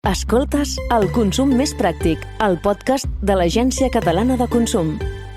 Escoltes El Consum Més Pràctic, el podcast de l'Agència Catalana de Consum.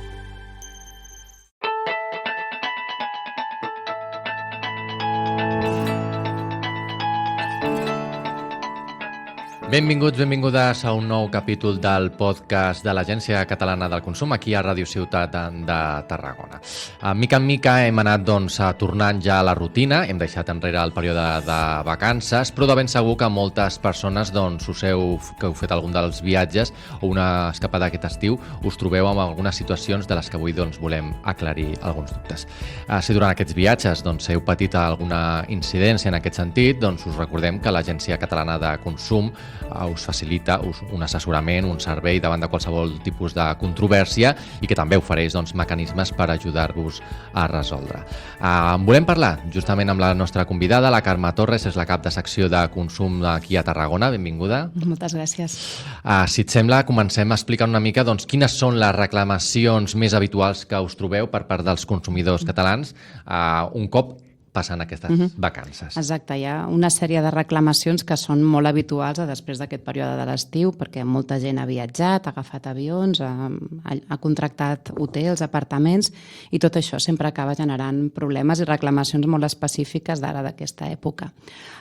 Benvinguts, benvingudes a un nou capítol del podcast de l'Agència Catalana del Consum aquí a Ràdio Ciutat de Tarragona. Mica en mica hem anat tornant ja a la rutina, hem deixat enrere el període de vacances, però de ben segur que moltes persones que heu fet algun dels viatges o una escapada aquest estiu us trobeu amb algunes situacions de les que avui volem aclarir alguns dubtes. Si durant aquests viatges heu patit alguna incidència en aquest sentit, us recordem que l'Agència Catalana de Consum us facilita un assessorament, un servei davant de qualsevol tipus de controvèrsia i que també ofereix mecanismes per ajudar-vos a resoldre. En volem parlar justament amb la nostra convidada, la Carme Torres, és la cap de secció de consum aquí a Tarragona. Benvinguda. Moltes gràcies. Si et sembla, comencem explicant una mica quines són les reclamacions més habituals que us trobeu per part dels consumidors catalans un cop passant aquestes vacances. Exacte, hi ha una sèrie de reclamacions que són molt habituals després d'aquest període de l'estiu, perquè molta gent ha viatjat, ha agafat avions, ha contractat hotels, apartaments, i tot això sempre acaba generant problemes i reclamacions molt específiques d'ara d'aquesta època.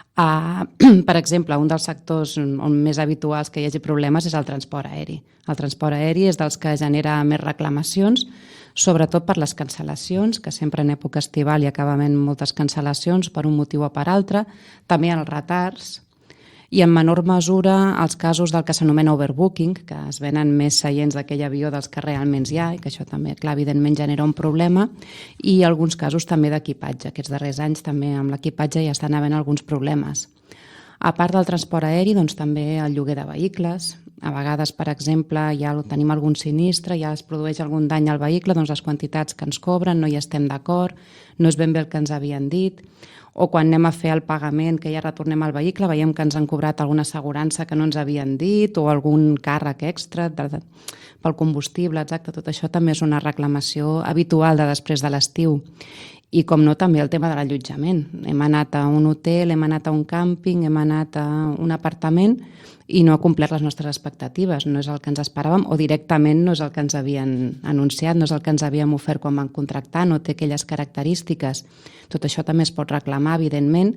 Per exemple, un dels sectors on més habituals que hi hagi problemes és el transport aeri. El transport aeri és dels que genera més reclamacions, sobretot per les cancel·lacions, que sempre en època estival hi acaba havent moltes cancel·lacions per un motiu o per altre, també els retards i en menor mesura els casos del que s'anomena overbooking, que es venen més seients d'aquell avió dels que realment hi ha, i que això també, clar, evidentment genera un problema, i alguns casos també d'equipatge. Aquests darrers anys també amb l'equipatge ja estan havent alguns problemes. A part del transport aeri, també el lloguer de vehicles. A vegades, per exemple, ja tenim algun sinistre, ja es produeix algun dany al vehicle, les quantitats que ens cobren no hi estem d'acord, no és ben bé el que ens havien dit, o quan anem a fer el pagament, que ja retornem al vehicle, veiem que ens han cobrat alguna assegurança que no ens havien dit o algun càrrec extra pel combustible, exacte. Tot això també és una reclamació habitual de després de l'estiu. I, com no, també el tema de l'allotjament. Hem anat a un hotel, hem anat a un càmping, hem anat a un apartament i no ha complert les nostres expectatives. No és el que ens esperàvem o directament no és el que ens havien anunciat, no és el que ens havíem ofert quan vam contractar, no té aquelles característiques. Tot això també es pot reclamar, evidentment,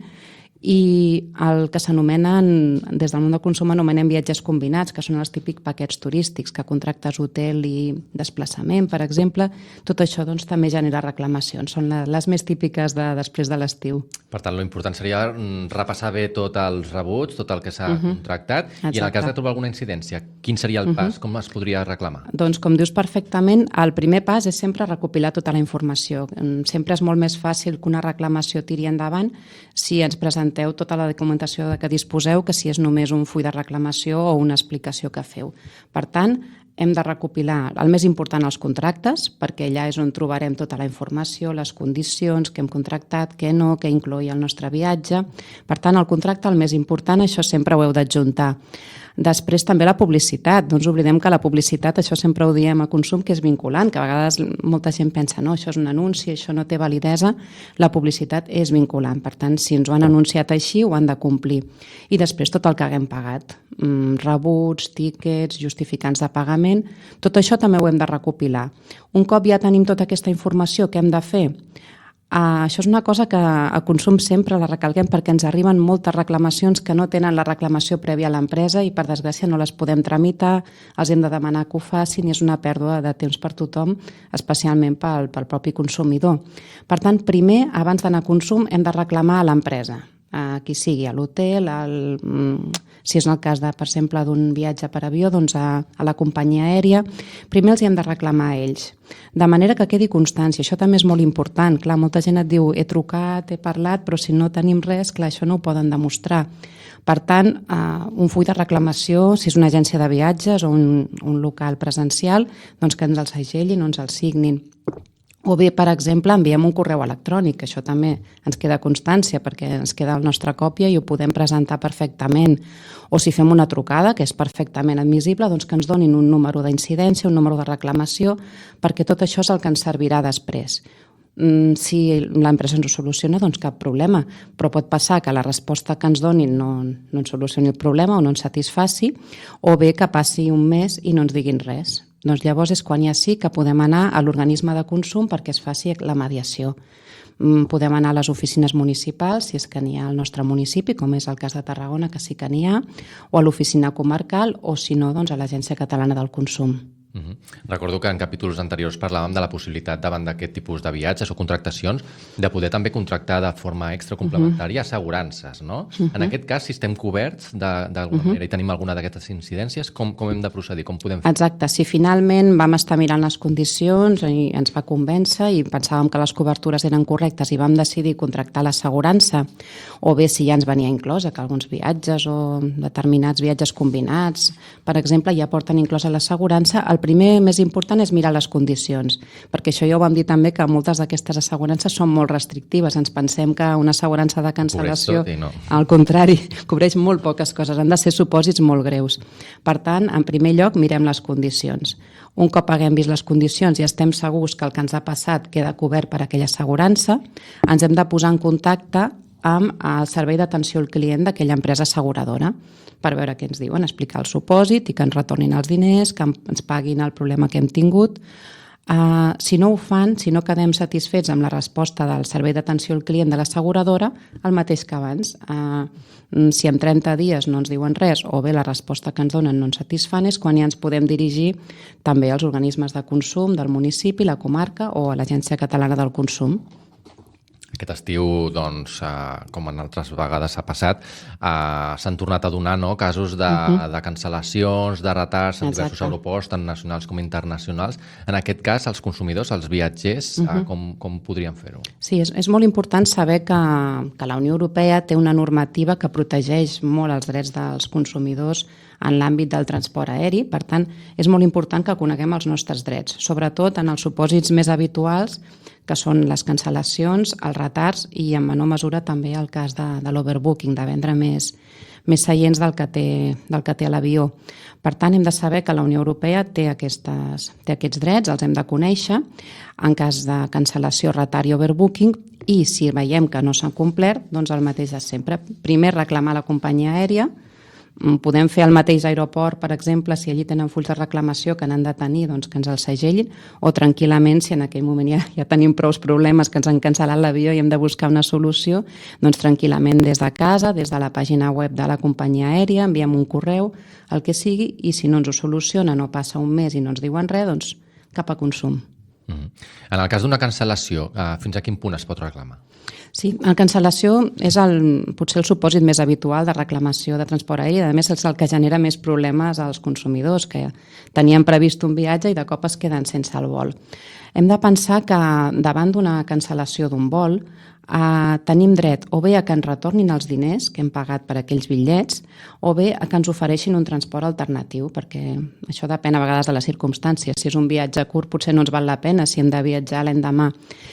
i el que s'anomenen, des del món del consum anomenem viatges combinats, que són els típics paquets turístics, que contractes hotel i desplaçament, per exemple. Tot això també genera reclamacions, són les més típiques de després de l'estiu. Per tant, l'important seria repassar bé tots els rebuts, tot el que s'ha contractat. Exacte. I en el cas de trobar alguna incidència, quin seria el pas? Com es podria reclamar? Doncs, com dius perfectament, el primer pas és sempre recopilar tota la informació. Sempre és molt més fàcil que una reclamació tiri endavant si ens presenteu tota la documentació de què disposeu que si és només un full de reclamació o una explicació que feu. Per tant, hem de recopilar el més important, els contractes, perquè allà és on trobarem tota la informació, les condicions, què hem contractat, què no, què incloïa el nostre viatge. Per tant, el contracte, el més important, això sempre ho heu d'adjuntar. Després també la publicitat. No ens oblidem que la publicitat, això sempre ho diem a consum, que és vinculant, que a vegades molta gent pensa no, això és un anunci, això no té validesa. La publicitat és vinculant. Per tant, si ens ho han anunciat així, ho han de complir. I després tot el que haguem pagat. Rebuts, tíquets, justificants de pagament. Tot això també ho hem de recopilar. Un cop ja tenim tota aquesta informació, què hem de fer? Això és una cosa que a consum sempre la recalquem perquè ens arriben moltes reclamacions que no tenen la reclamació prèvia a l'empresa i per desgràcia no les podem tramitar, els hem de demanar que ho facin i és una pèrdua de temps per tothom, especialment pel propi consumidor. Per tant, primer, abans d'anar a consum, hem de reclamar a l'empresa, a qui sigui, a l'hotel, si és en el cas, per exemple, d'un viatge per avió, a la companyia aèria. Primer els hi hem de reclamar a ells, de manera que quedi constància. Això també és molt important. Clar, molta gent et diu, he trucat, he parlat, però si no tenim res, clar, això no ho poden demostrar. Per tant, un full de reclamació, si és una agència de viatges o un local presencial, que ens el segellin o ens el signin. O bé, per exemple, enviem un correu electrònic, que això també ens queda constància perquè ens queda la nostra còpia i ho podem presentar perfectament. O si fem una trucada, que és perfectament admissible, que ens donin un número d'incidència, un número de reclamació, perquè tot això és el que ens servirà després. Si l'empresa ens ho soluciona, doncs cap problema. Però pot passar que la resposta que ens donin no ens solucioni el problema o no ens satisfaci, o bé que passi un mes i no ens diguin res. Doncs llavors és quan ja sí que podem anar a l'organisme de consum perquè es faci la mediació. Podem anar a les oficines municipals, si és que n'hi ha al nostre municipi, com és el cas de Tarragona, que sí que n'hi ha, o a l'oficina comarcal, o si no, doncs a l'Agència Catalana del Consum. Recordo que en capítols anteriors parlàvem de la possibilitat davant d'aquest tipus de viatges o contractacions de poder també contractar de forma extra complementària assegurances, no? En aquest cas, si estem coberts d'alguna manera i tenim alguna d'aquestes incidències, com hem de procedir? Com podem fer? Exacte. Si finalment vam estar mirant les condicions i ens va convèncer i pensàvem que les cobertures eren correctes i vam decidir contractar l'assegurança, o bé si ja ens venia inclosa que alguns viatges o determinats viatges combinats, per exemple, ja porten inclosa l'assegurança, el primer més important és mirar les condicions, perquè això ja ho vam dir també que moltes d'aquestes assegurances són molt restrictives. Ens pensem que una assegurança de cancel·lació, no. Al contrari, cobreix molt poques coses, han de ser supòsits molt greus. Per tant, en primer lloc, mirem les condicions. Un cop haguem vist les condicions i estem segurs que el que ens ha passat queda cobert per aquella assegurança, ens hem de posar en contacte amb el servei d'atenció al client d'aquella empresa asseguradora per veure què ens diuen, explicar el supòsit i que ens retornin els diners, que ens paguin el problema que hem tingut. Si no ho fan, si no quedem satisfets amb la resposta del servei d'atenció al client de l'asseguradora, el mateix que abans. Si en 30 dies no ens diuen res o bé la resposta que ens donen no ens satisfan, és quan ja ens podem dirigir també als organismes de consum del municipi, la comarca o a l'Agència Catalana del Consum. Aquest estiu, doncs, com en altres vegades ha passat, s'han tornat a donar casos de cancel·lacions, de retards en diversos aeroports, tant nacionals com internacionals. En aquest cas, els consumidors, els viatgers, com podrien fer-ho? Sí, és molt important saber que la Unió Europea té una normativa que protegeix molt els drets dels consumidors en l'àmbit del transport aeri. Per tant, és molt important que coneguem els nostres drets, sobretot en els supòsits més habituals, que són les cancel·lacions, els retards i en menor mesura també el cas de l'overbooking, de vendre més seients del que té l'avió. Per tant, hem de saber que la Unió Europea té aquests drets, els hem de conèixer en cas de cancel·lació, retard i overbooking, i si veiem que no s'han complert, doncs el mateix de sempre. Primer, reclamar a la companyia aèria. Podem fer al mateix aeroport, per exemple, si allí tenen fulls de reclamació que n'han de tenir, doncs que ens el segellin, o tranquil·lament, si en aquell moment ja tenim prou problemes que ens han cancel·lat l'avió i hem de buscar una solució, doncs tranquil·lament des de casa, des de la pàgina web de la companyia aèria, enviem un correu, el que sigui, i si no ens ho soluciona, no passa un mes i no ens diuen res, doncs cap a consum. En el cas d'una cancel·lació, fins a quin punt es pot reclamar? Sí, la cancel·lació és potser el supòsit més habitual de reclamació de transport aeri. A més, és el que genera més problemes als consumidors, que tenien previst un viatge i de cop es queden sense el vol. Hem de pensar que davant d'una cancel·lació d'un vol tenim dret o bé a que ens retornin els diners que hem pagat per aquells bitllets o bé a que ens ofereixin un transport alternatiu, perquè això depèn a vegades de les circumstàncies. Si és un viatge curt potser no ens val la pena, si hem de viatjar l'endemà.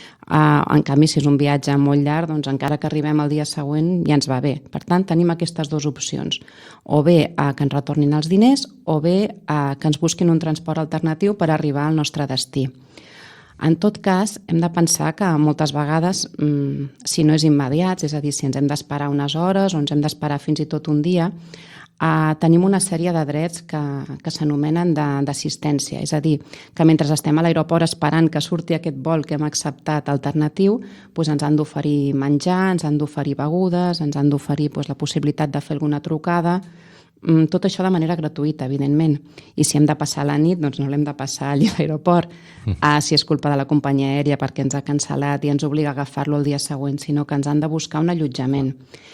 En canvi, si és un viatge molt llarg, doncs encara que arribem el dia següent ja ens va bé. Per tant, tenim aquestes dues opcions. O bé que ens retornin els diners o bé que ens busquin un transport alternatiu per arribar al nostre destí. En tot cas, hem de pensar que moltes vegades, si no és immediat, és a dir, si ens hem d'esperar unes hores o ens hem d'esperar fins i tot un dia, tenim una sèrie de drets que s'anomenen d'assistència. És a dir, que mentre estem a l'aeroport esperant que surti aquest vol que hem acceptat alternatiu, doncs ens han d'oferir menjar, ens han d'oferir begudes, ens han d'oferir la possibilitat de fer alguna trucada. Tot això de manera gratuïta, evidentment. I si hem de passar la nit, doncs no l'hem de passar allà a l'aeroport. Si és culpa de la companyia aèria perquè ens ha cancel·lat i ens obliga a agafar-lo el dia següent, sinó que ens han de buscar un allotjament.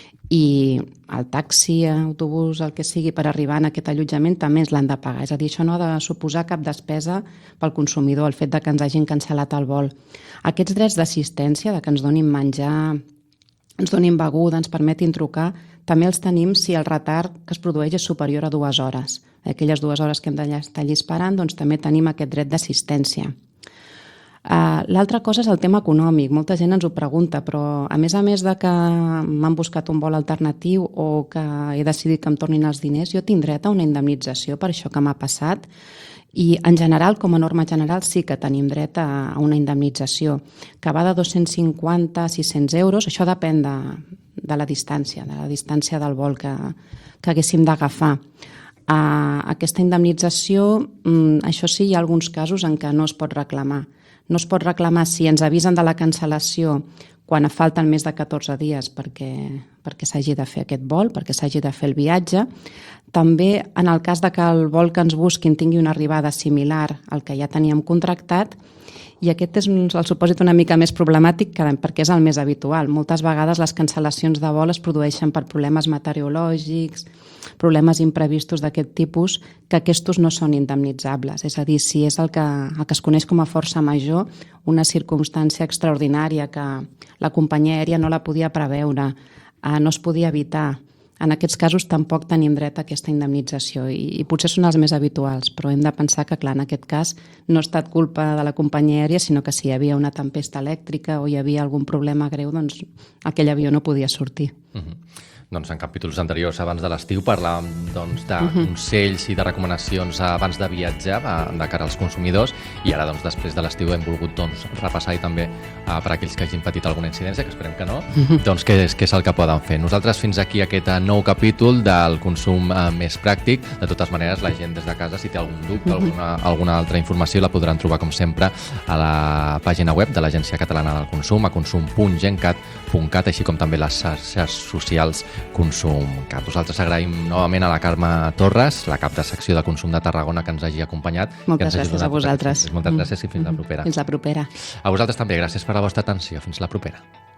I el taxi, autobús, el que sigui, per arribar en aquest allotjament també ens l'han de pagar. És a dir, això no ha de suposar cap despesa pel consumidor, el fet de que ens hagin cancel·lat el vol. Aquests drets d'assistència, de que ens donin menjar, ens donin beguda, ens permetin trucar, també els tenim si el retard que es produeix és superior a 2 hores. Aquelles 2 hores que hem d'estar allà esperant, doncs també tenim aquest dret d'assistència. L'altra cosa és el tema econòmic. Molta gent ens ho pregunta, però a més de que m'han buscat un vol alternatiu o que he decidit que em tornin els diners, jo tinc dret a una indemnització per això que m'ha passat. I en general, com a norma general, sí que tenim dret a una indemnització, que va de 250 a 600 euros. Això depèn de la distància del vol que haguéssim d'agafar. Aquesta indemnització, això sí, hi ha alguns casos en què no es pot reclamar. No es pot reclamar si ens avisen de la cancel·lació quan falten més de 14 dies perquè s'hagi de fer aquest vol, perquè s'hagi de fer el viatge. També en el cas de que el vol que ens busquin tingui una arribada similar al que ja teníem contractat, i aquest és el supòsit una mica més problemàtic perquè és el més habitual. Moltes vegades les cancel·lacions de vol es produeixen per problemes meteorològics, problemes imprevistos d'aquest tipus, que aquests no són indemnitzables. És a dir, si és el que es coneix com a força major, una circumstància extraordinària que la companyia aèria no la podia preveure, no es podia evitar. En aquests casos tampoc tenim dret a aquesta indemnització i potser són els més habituals, però hem de pensar que, clar, en aquest cas no ha estat culpa de la companyia aèria, sinó que si hi havia una tempesta elèctrica o hi havia algun problema greu, doncs aquell avió no podia sortir. Doncs en capítols anteriors, abans de l'estiu, parlàvem de consells i de recomanacions abans de viatjar de cara als consumidors, i ara, després de l'estiu, hem volgut repassar i també per a aquells que hagin patit alguna incidència, que esperem que no, què és el que poden fer. Nosaltres fins aquí aquest nou capítol del consum més pràctic. De totes maneres, la gent des de casa, si té algun dubte, alguna altra informació, la podran trobar, com sempre, a la pàgina web de l'Agència Catalana del Consum, a consum.gencat.cat, així com també les xarxes socials Consum.cat. Nosaltres agraïm novament a la Carme Torres, la cap de secció de Consum de Tarragona, que ens hagi acompanyat. Moltes gràcies a vosaltres. Moltes gràcies i fins la propera. Fins la propera. A vosaltres també, gràcies per la vostra atenció. Fins la propera.